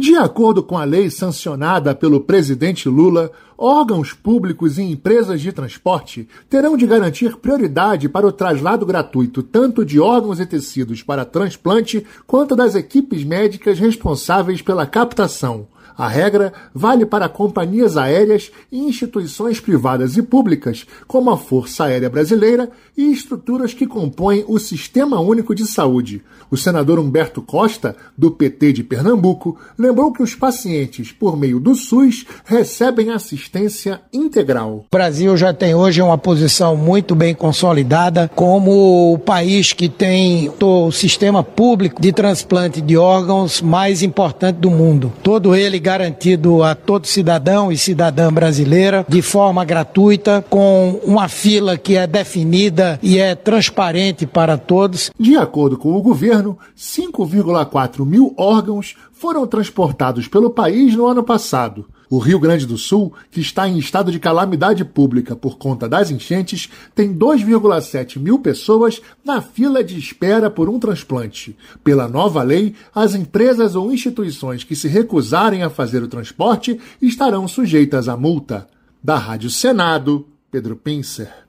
De acordo com a lei sancionada pelo presidente Lula, órgãos públicos e empresas de transporte terão de garantir prioridade para o traslado gratuito tanto de órgãos e tecidos para transplante quanto das equipes médicas responsáveis pela captação. A regra vale para companhias aéreas e instituições privadas e públicas, como a Força Aérea Brasileira e estruturas que compõem o Sistema Único de Saúde. O senador Humberto Costa, do PT de Pernambuco, lembrou que os pacientes, por meio do SUS, recebem assistência integral. O Brasil já tem hoje uma posição muito bem consolidada como o país que tem o sistema público de transplante de órgãos mais importante do mundo. Todo ele garantido a todo cidadão e cidadã brasileira de forma gratuita, com uma fila que é definida e é transparente para todos. De acordo com o governo, 5,4 mil órgãos foram transportados pelo país no ano passado. O Rio Grande do Sul, que está em estado de calamidade pública por conta das enchentes, tem 2,7 mil pessoas na fila de espera por um transplante. Pela nova lei, as empresas ou instituições que se recusarem a fazer o transporte estarão sujeitas à multa. Da Rádio Senado, Pedro Pincer.